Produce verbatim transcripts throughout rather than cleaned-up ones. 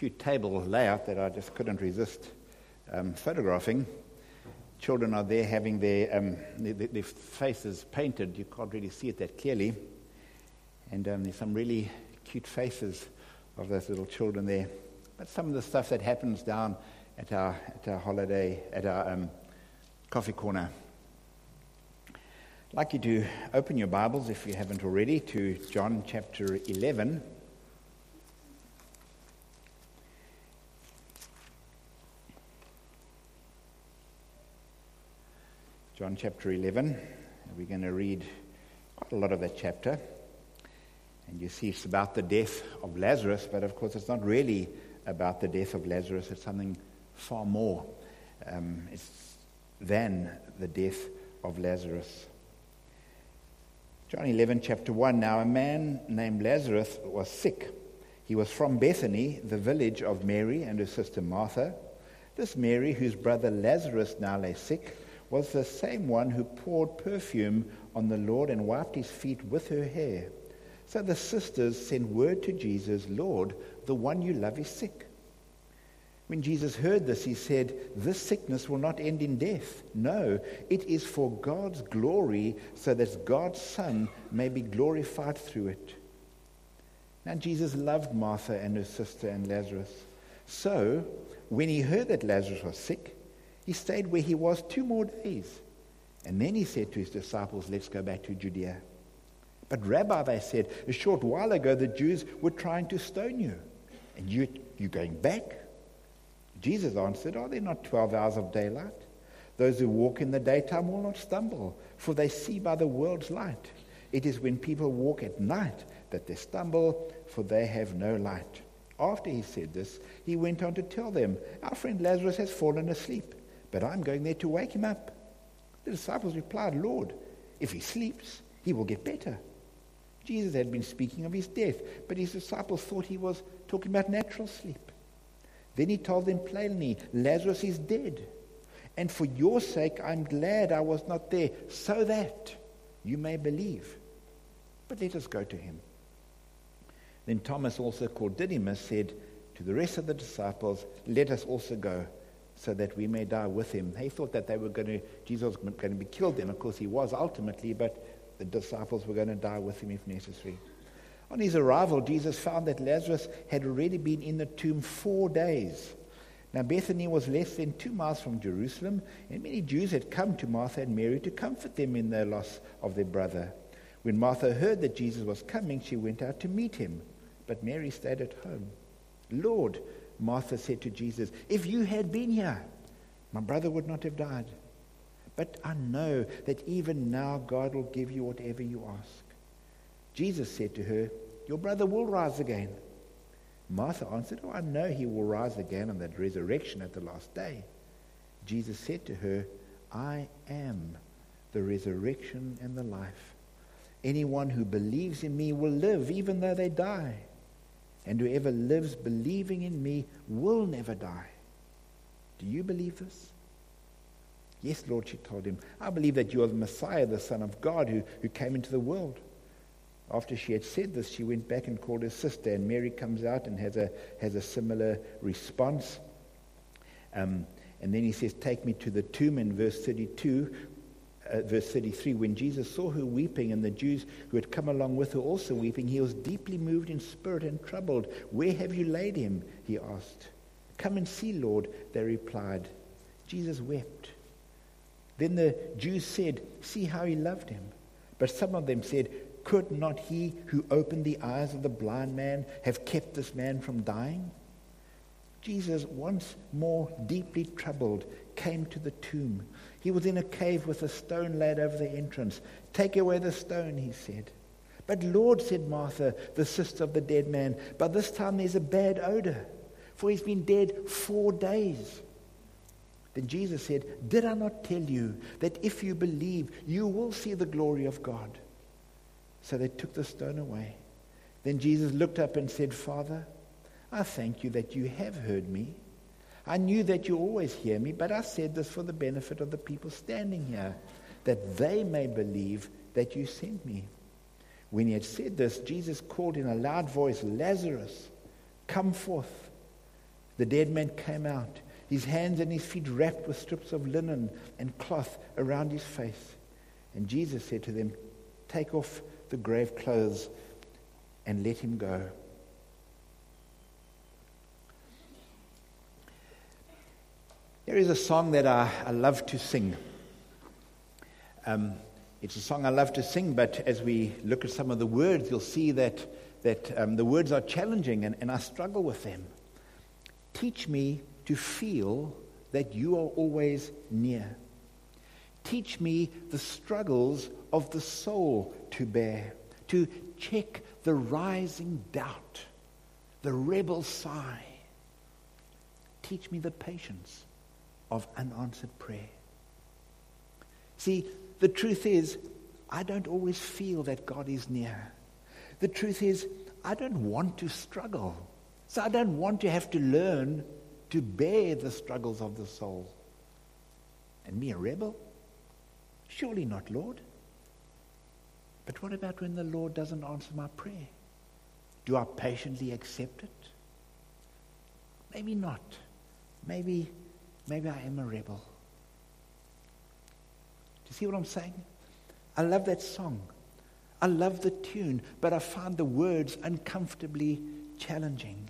cute table layout that I just couldn't resist um, photographing. Children are there having their, um, their, their faces painted. You can't really see it that clearly. And um, there's some really cute faces of those little children there. But some of the stuff that happens down at our at our holiday, at our um, coffee corner. I'd like you to open your Bibles, if you haven't already, to John chapter eleven. John chapter eleven. We're going to read quite a lot of that chapter. And you see it's about the death of Lazarus, but of course it's not really about the death of Lazarus. It's something far more um, it's than the death of Lazarus. John eleven, chapter one. Now a man named Lazarus was sick. He was from Bethany, the village of Mary and her sister Martha. This Mary, whose brother Lazarus now lay sick, was the same one who poured perfume on the Lord and wiped his feet with her hair. So the sisters sent word to Jesus, "Lord, the one you love is sick." When Jesus heard this, he said, "This sickness will not end in death. No, it is for God's glory, so that God's Son may be glorified through it." Now Jesus loved Martha and her sister and Lazarus. So when he heard that Lazarus was sick, he stayed where he was two more days. And then he said to his disciples, "Let's go back to Judea." "But Rabbi," they said, "a short while ago the Jews were trying to stone you. And you, you're going back?" Jesus answered, "Are there not twelve hours of daylight? Those who walk in the daytime will not stumble, for they see by the world's light. It is when people walk at night that they stumble, for they have no light." After he said this, he went on to tell them, "Our friend Lazarus has fallen asleep, but I'm going there to wake him up." The disciples replied, "Lord, if he sleeps, he will get better." Jesus had been speaking of his death, but his disciples thought he was talking about natural sleep. Then he told them plainly, "Lazarus is dead, and for your sake I'm glad I was not there, so that you may believe. But let us go to him." Then Thomas, also called Didymus, said to the rest of the disciples, "Let us also go, so that we may die with him." He thought that they were going to, Jesus was going to be killed then. Of course he was ultimately, but the disciples were going to die with him if necessary. On his arrival, Jesus found that Lazarus had already been in the tomb four days. Now Bethany was less than two miles from Jerusalem, and many Jews had come to Martha and Mary to comfort them in their loss of their brother. When Martha heard that Jesus was coming, she went out to meet him, but Mary stayed at home. "Lord," Martha said to Jesus, "if you had been here, my brother would not have died. But I know that even now God will give you whatever you ask." Jesus said to her, "Your brother will rise again." Martha answered, "Oh, I know he will rise again on that resurrection at the last day." Jesus said to her, "I am the resurrection and the life. Anyone who believes in me will live even though they die. And whoever lives believing in me will never die. Do you believe this?" "Yes, Lord," she told him. "I believe that you are the Messiah, the Son of God, who, who came into the world." After she had said this, she went back and called her sister, and Mary comes out and has a has a similar response. Um, and then he says, "Take me to the tomb," in verse thirty-two, uh, verse thirty-three. When Jesus saw her weeping, and the Jews who had come along with her also weeping, he was deeply moved in spirit and troubled. "Where have you laid him?" he asked. "Come and see, Lord," they replied. Jesus wept. Then the Jews said, "See how he loved him." But some of them said, "Could not he who opened the eyes of the blind man have kept this man from dying?" Jesus, once more deeply troubled, came to the tomb. He was in a cave with a stone laid over the entrance. "Take away the stone," he said. "But Lord," said Martha, the sister of the dead man, "by this time there's a bad odor, for he's been dead four days." Then Jesus said, "Did I not tell you that if you believe, you will see the glory of God?" So they took the stone away. Then Jesus looked up and said, "Father, I thank you that you have heard me. I knew that you always hear me, but I said this for the benefit of the people standing here, that they may believe that you sent me." When he had said this, Jesus called in a loud voice, "Lazarus, come forth." The dead man came out, his hands and his feet wrapped with strips of linen and cloth around his face. And Jesus said to them, "Take off the grave clothes and let him go." There is a song that I, I love to sing. Um, it's a song I love to sing, but as we look at some of the words, you'll see that, that um, the words are challenging, and, and I struggle with them. Teach me to feel that you are always near. Teach me the struggles of the soul to bear, to check the rising doubt, the rebel sigh. Teach me the patience of unanswered prayer. See, the truth is, I don't always feel that God is near. The truth is, I don't want to struggle. So I don't want to have to learn to bear the struggles of the soul. And me a rebel? Surely not, Lord. But what about when the Lord doesn't answer my prayer? Do I patiently accept it? Maybe not. Maybe, maybe I am a rebel. Do you see what I'm saying? I love that song. I love the tune, but I find the words uncomfortably challenging.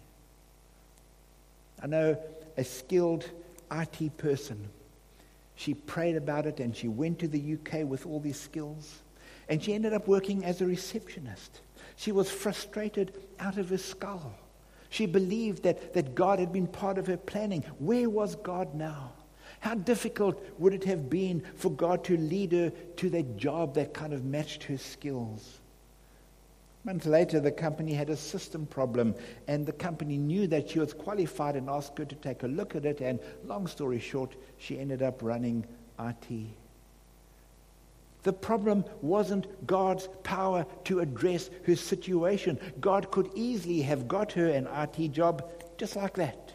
I know a skilled I T person. She prayed about it and she went to the U K with all these skills. And she ended up working as a receptionist. She was frustrated out of her skull. She believed that, that God had been part of her planning. Where was God now? How difficult would it have been for God to lead her to that job that kind of matched her skills? Months later, the company had a system problem, and the company knew that she was qualified and asked her to take a look at it, and long story short, she ended up running I T. The problem wasn't God's power to address her situation. God could easily have got her an I T job just like that.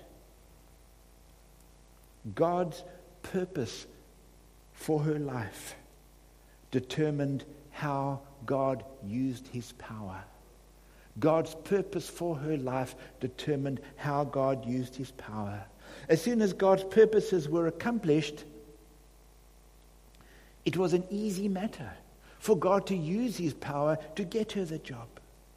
God's purpose for her life determined how God used his power. God's purpose for her life determined how God used his power. As soon as God's purposes were accomplished, it was an easy matter for God to use his power to get her the job.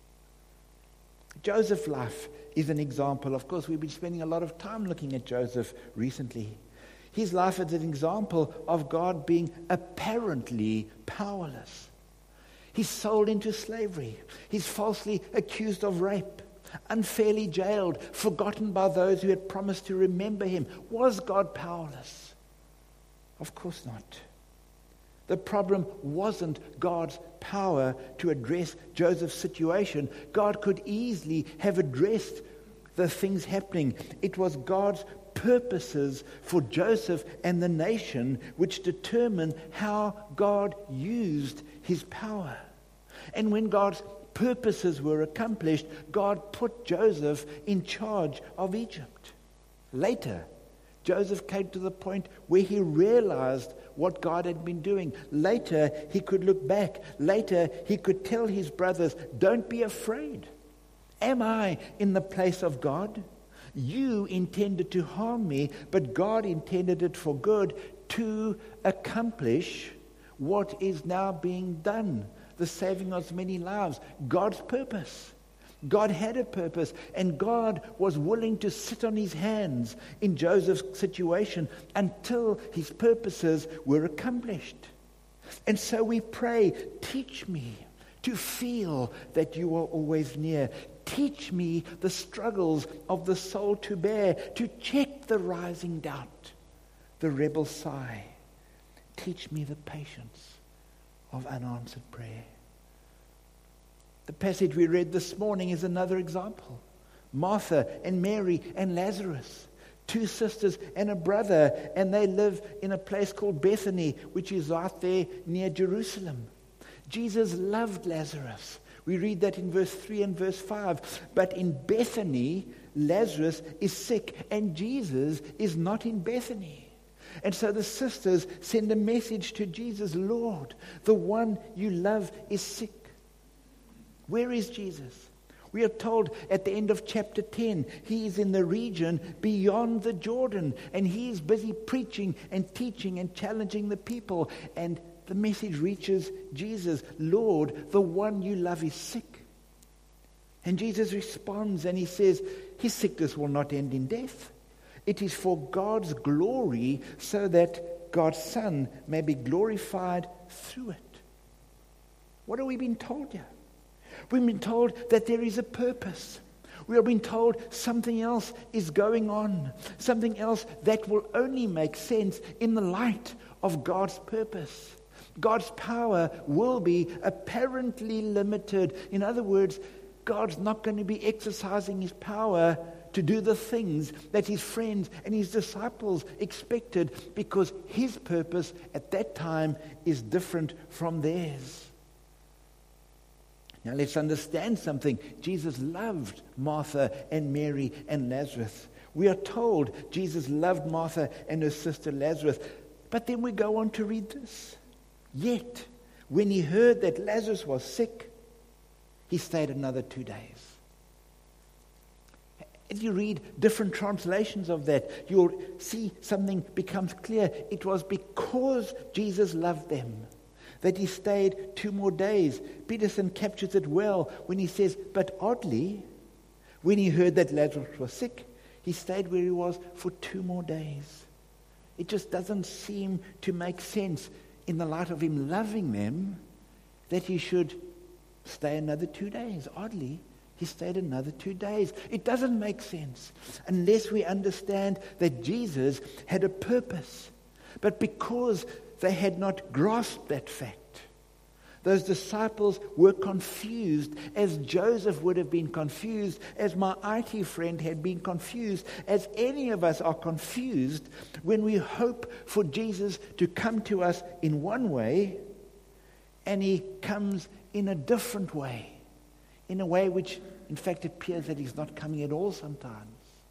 Joseph's life is an example. Of course, we've been spending a lot of time looking at Joseph recently. His life is an example of God being apparently powerless. He's sold into slavery. He's falsely accused of rape, unfairly jailed, forgotten by those who had promised to remember him. Was God powerless? Of course not. The problem wasn't God's power to address Joseph's situation. God could easily have addressed the things happening. It was God's purposes for Joseph and the nation which determined how God used his power. And when God's purposes were accomplished, God put Joseph in charge of Egypt. Later, Joseph came to the point where he realized what God had been doing. Later, he could look back. Later, he could tell his brothers, "Don't be afraid. Am I in the place of God? You intended to harm me, but God intended it for good to accomplish what is now being done, the saving of many lives." God's purpose. God had a purpose, and God was willing to sit on his hands in Joseph's situation until his purposes were accomplished. And so we pray, teach me to feel that you are always near. Teach me the struggles of the soul to bear, to check the rising doubt, the rebel sigh. Teach me the patience of unanswered prayer. The passage we read this morning is another example. Martha and Mary and Lazarus, two sisters and a brother, and they live in a place called Bethany, which is right there near Jerusalem. Jesus loved Lazarus. We read that in verse three and verse five. But in Bethany, Lazarus is sick, and Jesus is not in Bethany. And so the sisters send a message to Jesus, "Lord, the one you love is sick." Where is Jesus? We are told at the end of chapter ten, he is in the region beyond the Jordan, and he is busy preaching and teaching and challenging the people. And the message reaches Jesus, Lord, the one you love is sick. And Jesus responds and he says, his sickness will not end in death. It is for God's glory, so that God's Son may be glorified through it. What have we been told here? We've been told that there is a purpose. We have been told something else is going on. Something else that will only make sense in the light of God's purpose. God's power will be apparently limited. In other words, God's not going to be exercising his power to do the things that his friends and his disciples expected, because his purpose at that time is different from theirs. Now let's understand something. Jesus loved Martha and Mary and Lazarus. We are told Jesus loved Martha and her sister Lazarus. But then we go on to read this. Yet, when he heard that Lazarus was sick, he stayed another two days. As you read different translations of that, you'll see something becomes clear. It was because Jesus loved them that he stayed two more days. Peterson captures it well when he says, but oddly, when he heard that Lazarus was sick, he stayed where he was for two more days. It just doesn't seem to make sense in the light of him loving them that he should stay another two days. Oddly, he stayed another two days. It doesn't make sense unless we understand that Jesus had a purpose. But because they had not grasped that fact, those disciples were confused, as Joseph would have been confused, as my I T friend had been confused, as any of us are confused when we hope for Jesus to come to us in one way and he comes in a different way, in a way which in fact appears that he's not coming at all sometimes.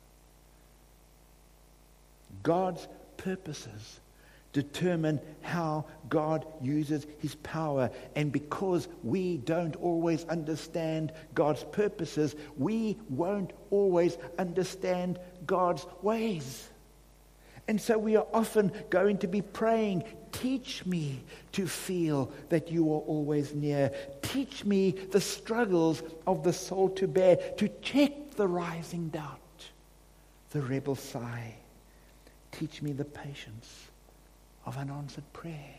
God's purposes determine how God uses his power. And because we don't always understand God's purposes, we won't always understand God's ways. And so we are often going to be praying, teach me to feel that you are always near. Teach me the struggles of the soul to bear, to check the rising doubt, the rebel sigh. Teach me the patience of unanswered prayer.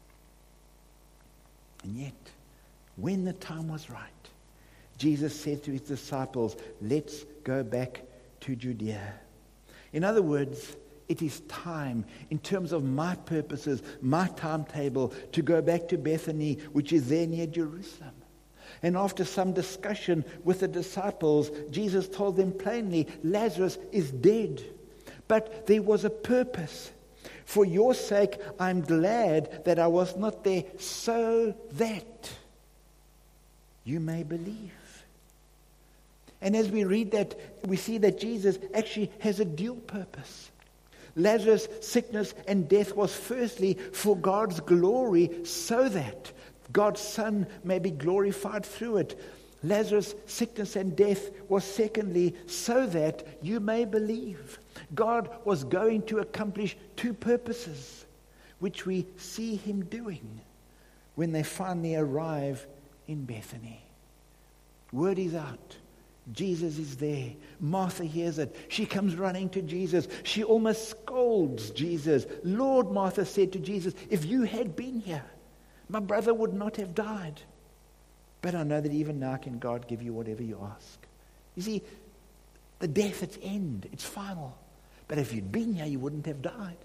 And yet, when the time was right, Jesus said to his disciples, let's go back to Judea. In other words, it is time, in terms of my purposes, my timetable, to go back to Bethany, which is there near Jerusalem. And after some discussion with the disciples, Jesus told them plainly, Lazarus is dead. But there was a purpose. For your sake, I'm glad that I was not there, so that you may believe. And as we read that, we see that Jesus actually has a dual purpose. Lazarus' sickness and death was firstly for God's glory, so that God's Son may be glorified through it. Lazarus' sickness and death was secondly so that you may believe. God was going to accomplish two purposes, which we see him doing when they finally arrive in Bethany. Word is out. Jesus is there. Martha hears it. She comes running to Jesus. She almost scolds Jesus. Lord, Martha said to Jesus, if you had been here, my brother would not have died. But I know that even now can God give you whatever you ask. You see, the death, its end, it's final. But if you'd been here, you wouldn't have died.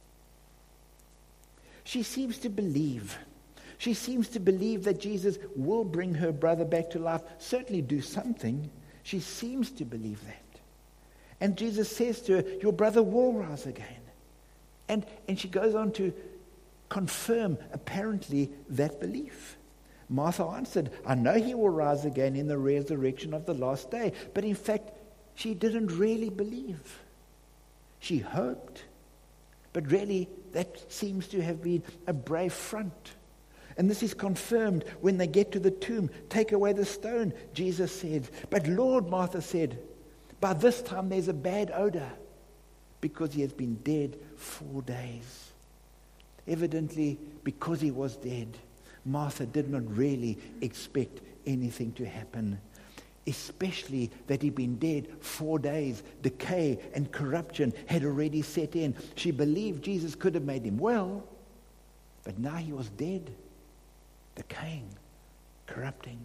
She seems to believe. She seems to believe that Jesus will bring her brother back to life, certainly do something. She seems to believe that. And Jesus says to her, your brother will rise again. And, and she goes on to confirm, apparently, that belief. Martha answered, I know he will rise again in the resurrection of the last day. But in fact, she didn't really believe. She hoped. But really, that seems to have been a brave front. And this is confirmed when they get to the tomb. Take away the stone, Jesus said. But Lord, Martha said, by this time there's a bad odor because he has been dead four days. Evidently, because he was dead, Martha did not really expect anything to happen. Especially that he'd been dead four days. Decay and corruption had already set in. She believed Jesus could have made him well, but now he was dead, decaying, corrupting.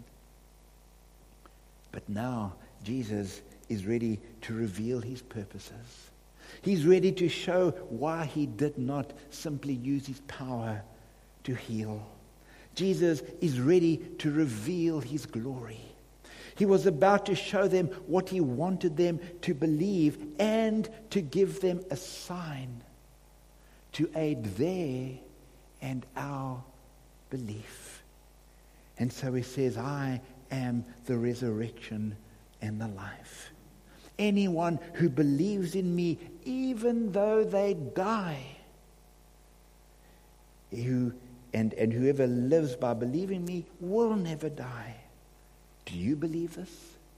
But now Jesus is ready to reveal his purposes. He's ready to show why he did not simply use his power to heal. Jesus is ready to reveal his glory. He was about to show them what he wanted them to believe and to give them a sign to aid their and our belief. And so he says, I am the resurrection and the life. Anyone who believes in me, even though they die, who, and, and whoever lives by believing me will never die. Do you believe this?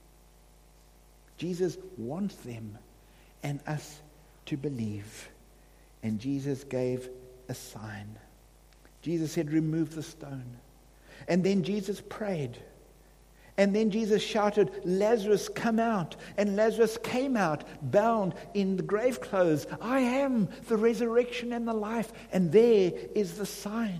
Jesus wants them and us to believe. And Jesus gave a sign. Jesus said, remove the stone. And then Jesus prayed. And then Jesus shouted, Lazarus, come out. And Lazarus came out, bound in the grave clothes. I am the resurrection and the life. And there is the sign.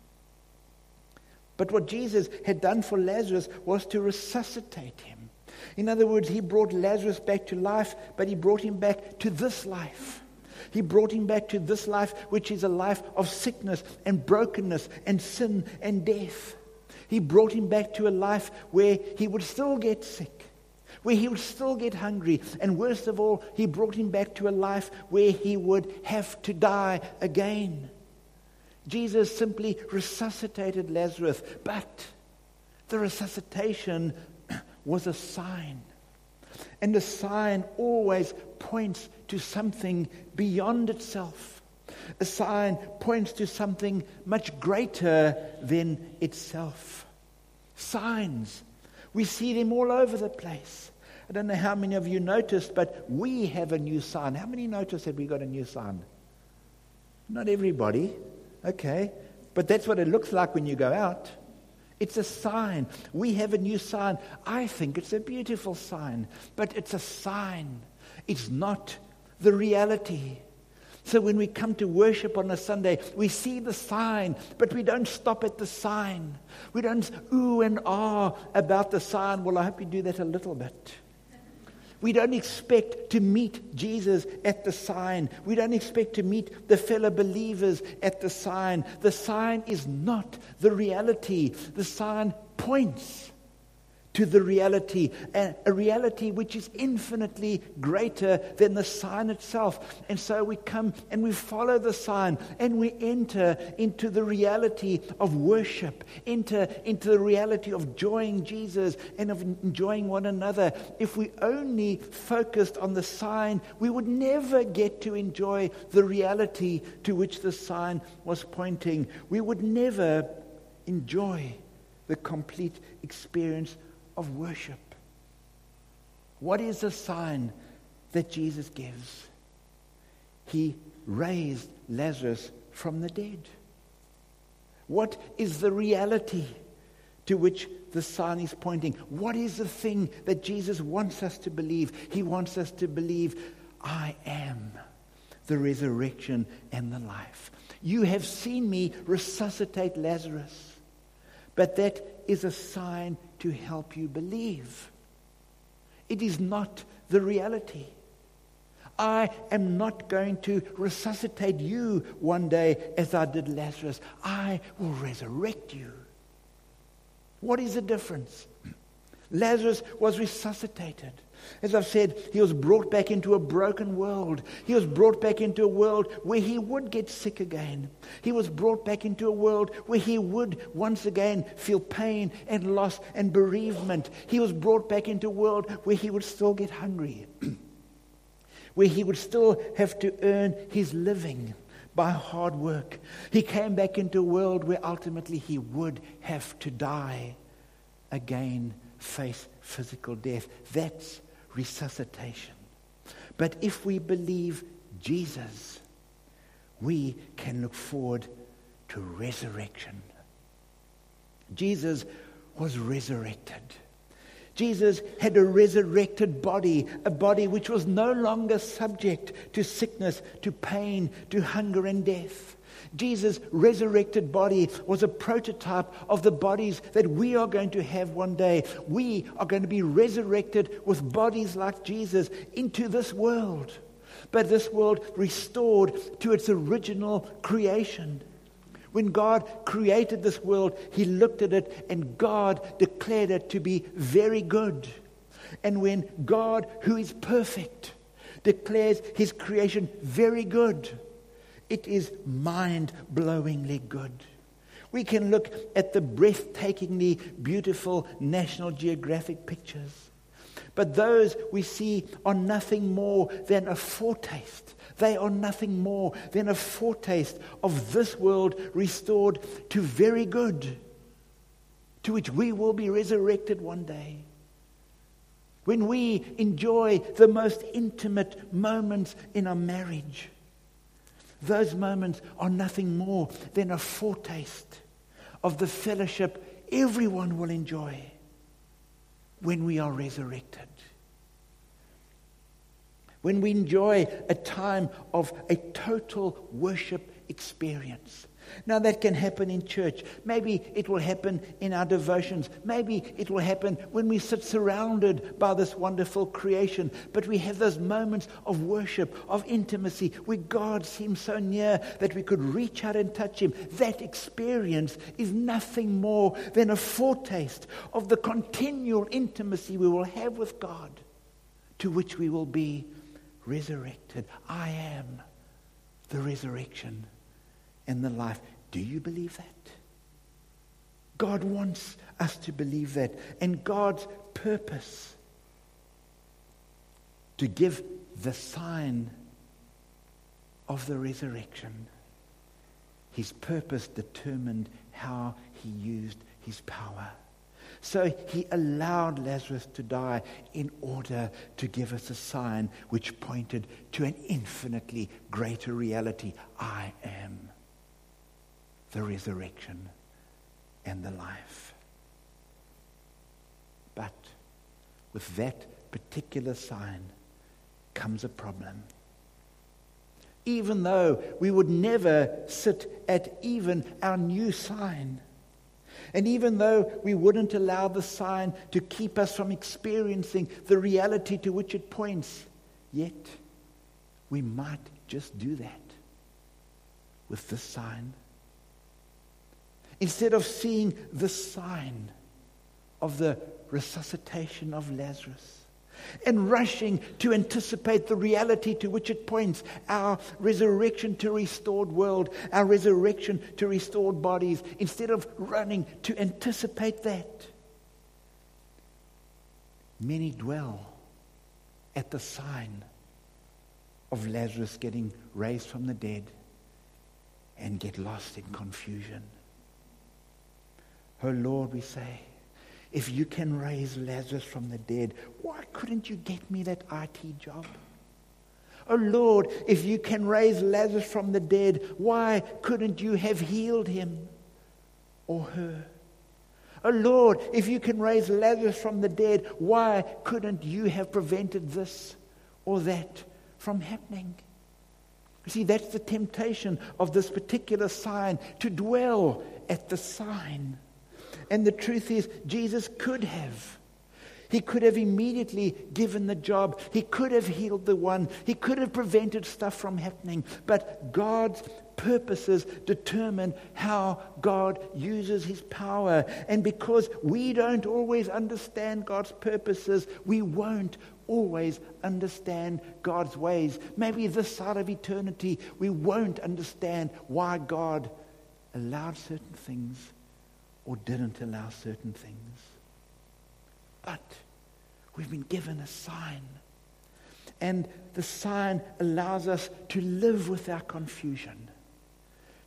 But what Jesus had done for Lazarus was to resuscitate him. In other words, he brought Lazarus back to life, but he brought him back to this life. He brought him back to this life, which is a life of sickness and brokenness and sin and death. He brought him back to a life where he would still get sick, where he would still get hungry. And worst of all, he brought him back to a life where he would have to die again. Jesus simply resuscitated Lazarus, but the resuscitation was a sign. And the sign always points to something beyond itself. A sign points to something much greater than itself. Signs, we see them all over the place. I don't know how many of you noticed, but we have a new sign. How many noticed that we got a new sign? Not everybody. Okay, but that's what it looks like when you go out. It's a sign. We have a new sign. I think it's a beautiful sign, but it's a sign. It's not the reality. So when we come to worship on a Sunday, we see the sign, but we don't stop at the sign. We don't ooh and ah about the sign. Well, I hope you do that a little bit. We don't expect to meet Jesus at the sign. We don't expect to meet the fellow believers at the sign. The sign is not the reality. The sign points to the reality, a, a reality which is infinitely greater than the sign itself. And so we come and we follow the sign and we enter into the reality of worship, enter into the reality of enjoying Jesus and of enjoying one another. If we only focused on the sign, we would never get to enjoy the reality to which the sign was pointing. We would never enjoy the complete experience of worship. What is the sign that Jesus gives? He raised Lazarus from the dead. What is the reality to which the sign is pointing? What is the thing that Jesus wants us to believe? He wants us to believe, I am the resurrection and the life. You have seen me resuscitate Lazarus, but that is a sign to help you believe. It is not the reality. I am not going to resuscitate you one day as I did Lazarus. I will resurrect you. What is the difference? Lazarus was resuscitated. As I've said, he was brought back into a broken world. He was brought back into a world where he would get sick again. He was brought back into a world where he would once again feel pain and loss and bereavement. He was brought back into a world where he would still get hungry, where he would still have to earn his living. by hard work. He came back into a world where ultimately he would have to die again, face physical death. That's resuscitation. But if we believe Jesus, we can look forward to resurrection. Jesus was resurrected. Jesus had a resurrected body, a body which was no longer subject to sickness, to pain, to hunger and death. Jesus' resurrected body was a prototype of the bodies that we are going to have one day. We are going to be resurrected with bodies like Jesus into this world, but this world restored to its original creation. When God created this world, he looked at it and God declared it to be very good. And when God, who is perfect, declares his creation very good, it is mind-blowingly good. We can look at the breathtakingly beautiful National Geographic pictures, but those we see are nothing more than a foretaste. They are nothing more than a foretaste of this world restored to very good, to which we will be resurrected one day. When we enjoy the most intimate moments in our marriage, those moments are nothing more than a foretaste of the fellowship everyone will enjoy when we are resurrected. When we enjoy a time of a total worship experience. Now that can happen in church. Maybe it will happen in our devotions. Maybe it will happen when we sit surrounded by this wonderful creation. But we have those moments of worship, of intimacy, where God seems so near that we could reach out and touch him. That experience is nothing more than a foretaste of the continual intimacy we will have with God, to which we will be resurrected. I am the resurrection and the life. Do you believe that? God wants us to believe that. And God's purpose to give the sign of the resurrection, his purpose determined how he used his power. So he allowed Lazarus to die in order to give us a sign which pointed to an infinitely greater reality. I am the resurrection and the life. But with that particular sign comes a problem. Even though we would never sit at even our new sign, and even though we wouldn't allow the sign to keep us from experiencing the reality to which it points, yet we might just do that with this sign. Instead of seeing the sign of the resuscitation of Lazarus and rushing to anticipate the reality to which it points, our resurrection to restored world, our resurrection to restored bodies, instead of running to anticipate that, many dwell at the sign of Lazarus getting raised from the dead and get lost in confusion. Oh Lord, we say, if you can raise Lazarus from the dead, why couldn't you get me that I T job? Oh Lord, if you can raise Lazarus from the dead, why couldn't you have healed him or her? Oh Lord, if you can raise Lazarus from the dead, why couldn't you have prevented this or that from happening? You see, that's the temptation of this particular sign, to dwell at the sign. And the truth is, Jesus could have. He could have immediately given the job. He could have healed the one. He could have prevented stuff from happening. But God's purposes determine how God uses his power. And because we don't always understand God's purposes, we won't always understand God's ways. Maybe this side of eternity, we won't understand why God allowed certain things or didn't allow certain things. But we've been given a sign. And the sign allows us to live with our confusion.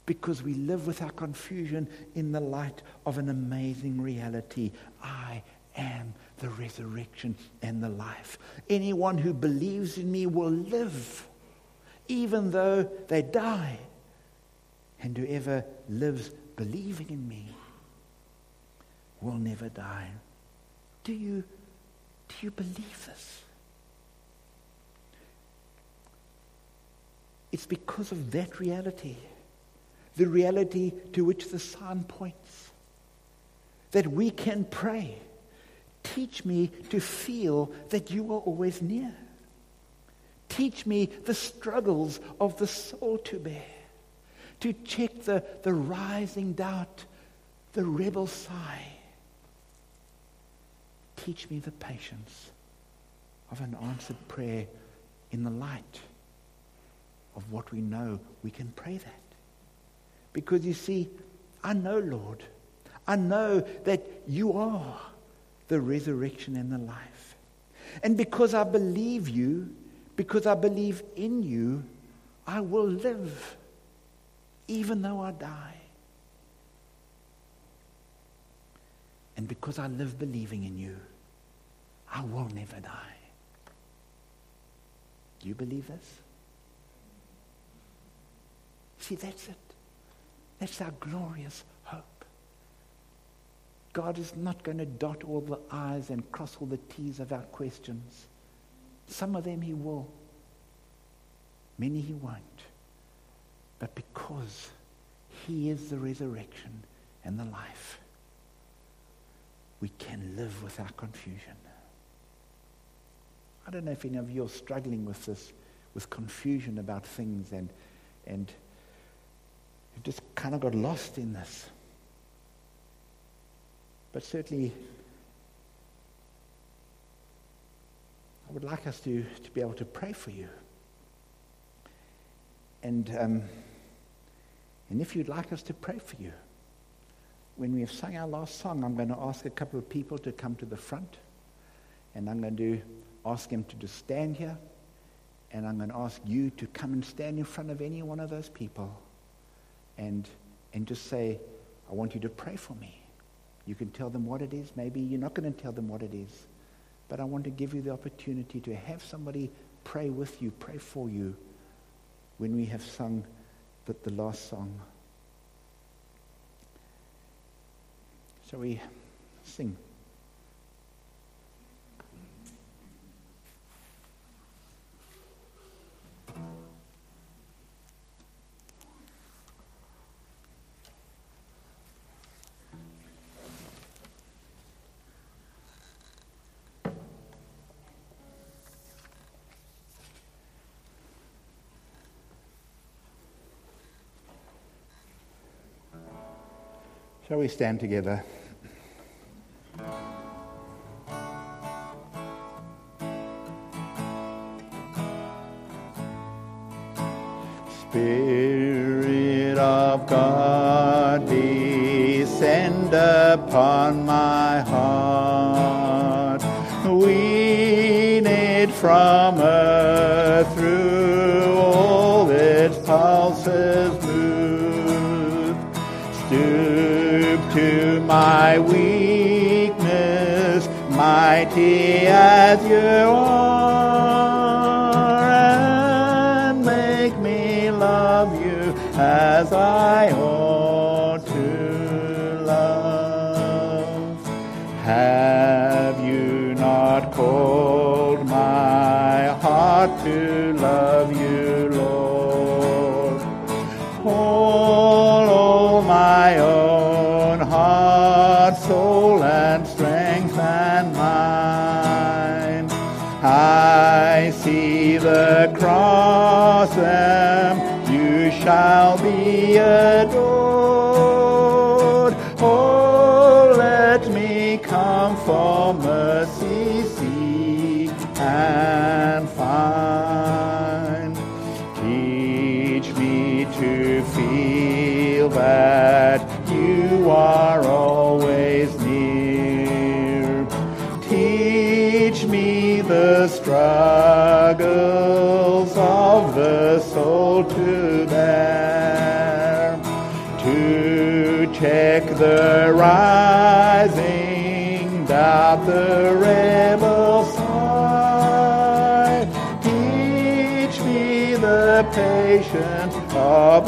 because we live with our confusion in the light of an amazing reality. I am the resurrection and the life. Anyone who believes in me will live, even though they die. And whoever lives believing in me will never die. Do you, do you believe this? It's because of that reality, the reality to which the psalm points, that we can pray, teach me to feel that you are always near. Teach me the struggles of the soul to bear, to check the, the rising doubt, the rebel sigh. Teach me the patience of an answered prayer in the light of what we know we can pray that. Because you see, I know, Lord, I know that you are the resurrection and the life. And because I believe you, because I believe in you, I will live, even though I die. And because I live believing in you, I will never die. Do you believe this? See, that's it. That's our glorious hope. God is not going to dot all the I's and cross all the T's of our questions. Some of them he will. Many he won't. But because he is the resurrection and the life, we can live with our confusion. I don't know if any of you are struggling with this, with confusion about things, and and you've just kind of got lost in this. But certainly, I would like us to, to be able to pray for you. And um, and if you'd like us to pray for you, when we have sung our last song, I'm going to ask a couple of people to come to the front, and I'm going to ask them to just stand here, and I'm going to ask you to come and stand in front of any one of those people, and and just say, I want you to pray for me. You can tell them what it is. Maybe you're not going to tell them what it is, but I want to give you the opportunity to have somebody pray with you, pray for you, when we have sung the, the last song. Shall we sing? Shall we stand together? Spirit of God, descend upon my heart. Wean it from earth through all its pulses move. Stoop to my weakness, mighty as you are, and make me love you as I ought to love. Have you not called my heart to love you, Lord? All, all my own heart, soul, and strength and mind. I see the cross, and you shall be adored. Oh, let me come for mercy, seek and find. Teach me to feel that you are always near. Teach me the struggles of the soul to bear. rising down the rebel side. Teach me the patience of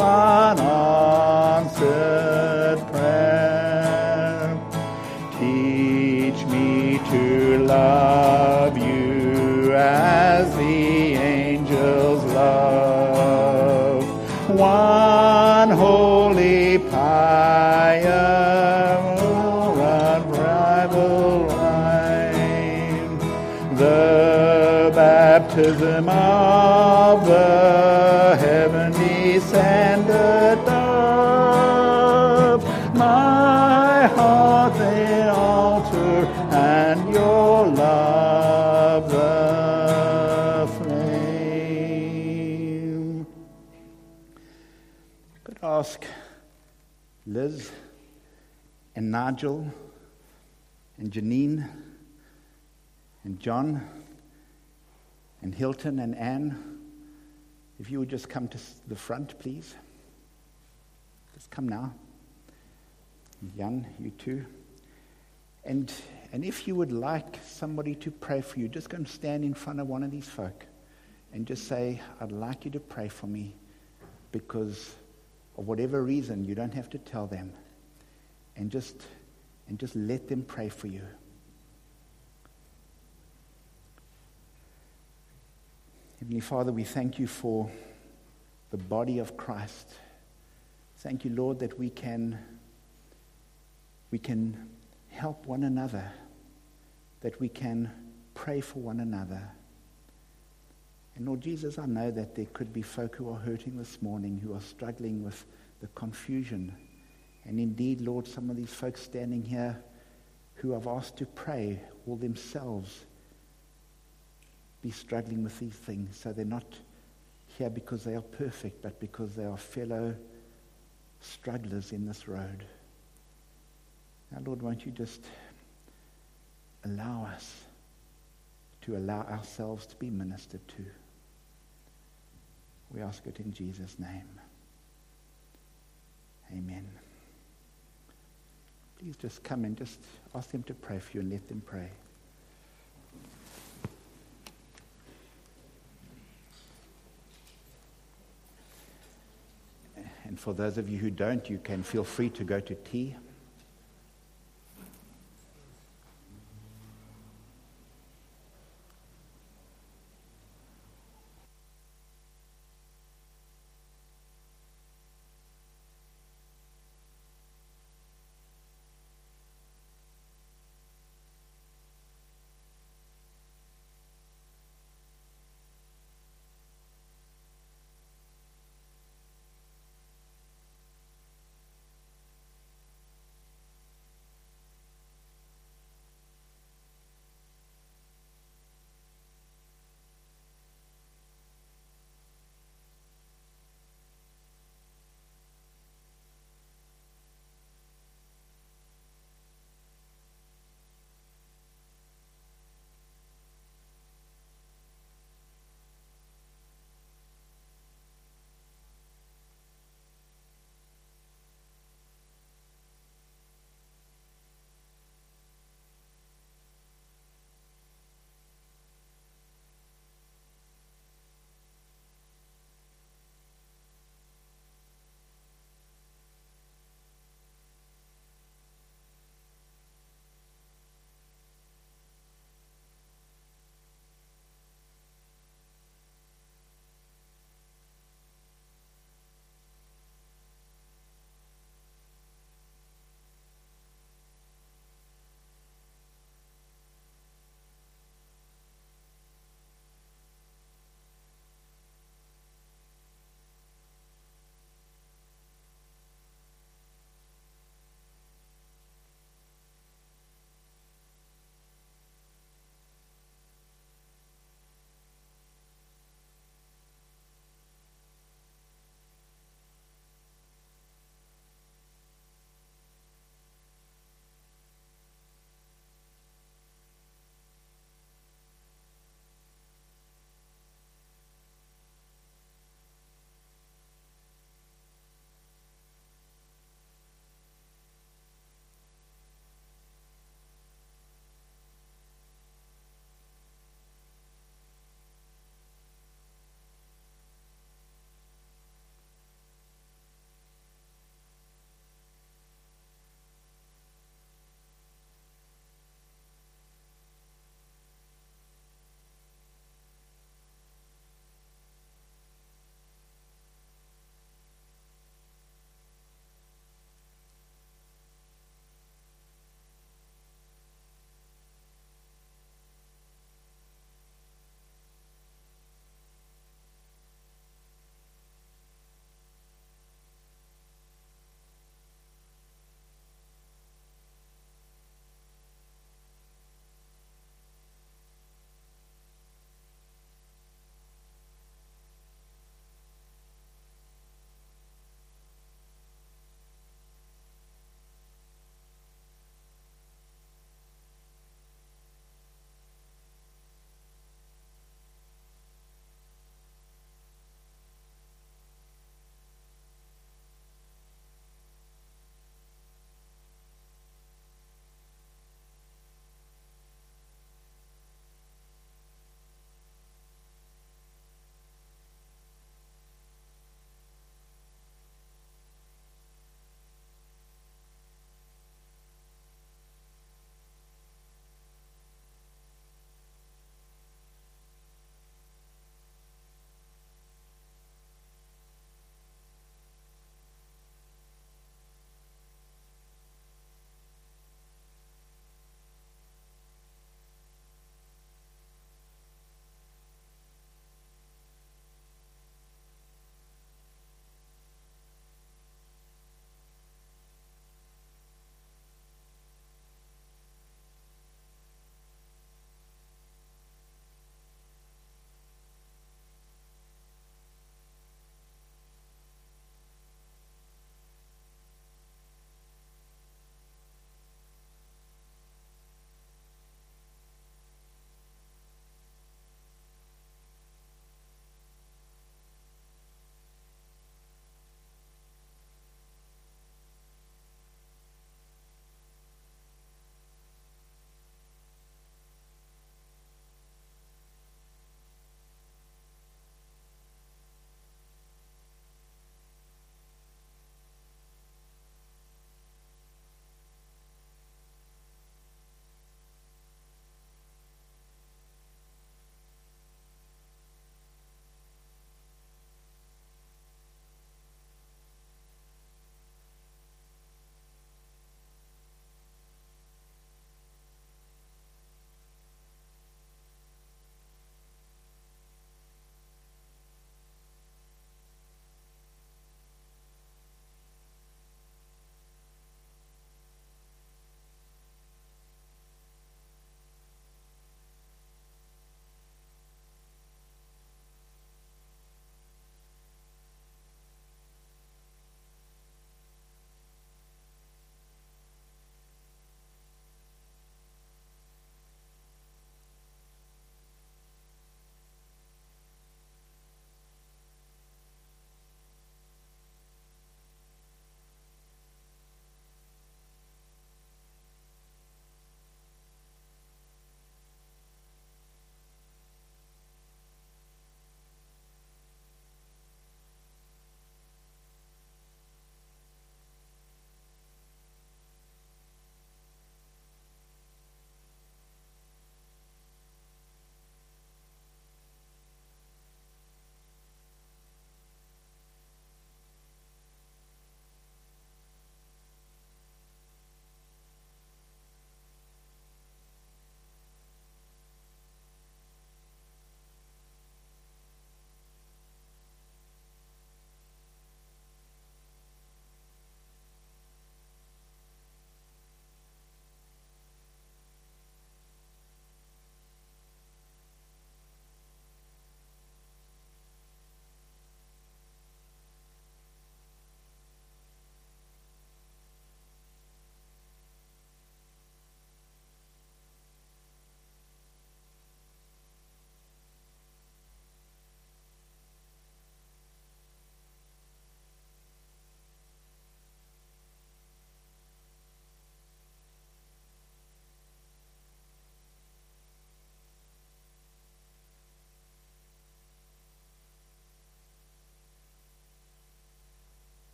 unanswered prayer. Teach me to love you as the angels love. One holy pyre, unrivaled wine, the baptism of the heavenly sender dove, my heart the altar, and your love the flame. Could I ask Liz and Nigel and Janine and John and Hilton and Anne, if you would just come to the front, please. Just come now. Jan, you too. And and if you would like somebody to pray for you, just go and stand in front of one of these folk and just say, I'd like you to pray for me because of whatever reason. You don't have to tell them. And just and just let them pray for you. Heavenly Father, we thank you for the body of Christ. Thank you, Lord, that we can we can help one another, that we can pray for one another. And Lord Jesus, I know that there could be folk who are hurting this morning, who are struggling with the confusion. And indeed, Lord, some of these folks standing here who I've asked to pray will themselves be struggling with these things. So they're not here because they are perfect, but because they are fellow strugglers in this road. Now, Lord, won't you just allow us to allow ourselves to be ministered to? We ask it in Jesus' name. Amen. Please just come and just ask them to pray for you and let them pray. And for those of you who don't, you can feel free to go to tea.